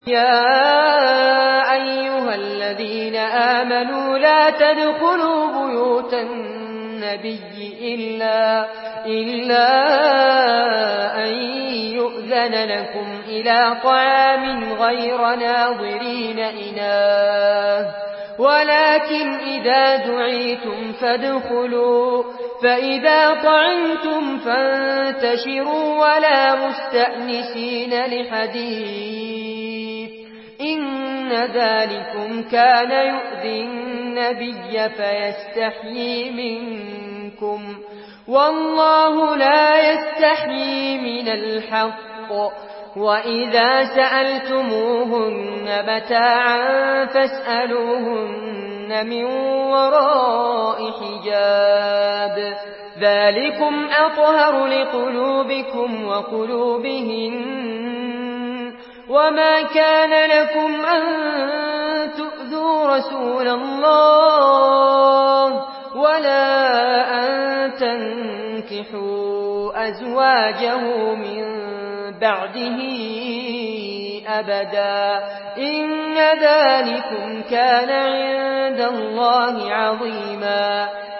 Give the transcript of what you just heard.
يا أيها الذين آمنوا لا تدخلوا بيوت النبي إلا أن يؤذن لكم إلى طعام غير ناظرين إناه ولكن إذا دعيتم فادخلوا فإذا طعمتم فانتشروا ولا مستأنسين لحديث إن ذلكم كان يؤذي النبي فيستحيي منكم والله لا يستحيي من الحق وإذا سألتموهن متاعا فاسألوهن من وراء حجاب ذلكم أطهر لقلوبكم وقلوبهن وما كان لكم أن تؤذوا رسول الله ولا أن تنكحوا أزواجه من بعده أبدا إن ذلكم كان عند الله عظيما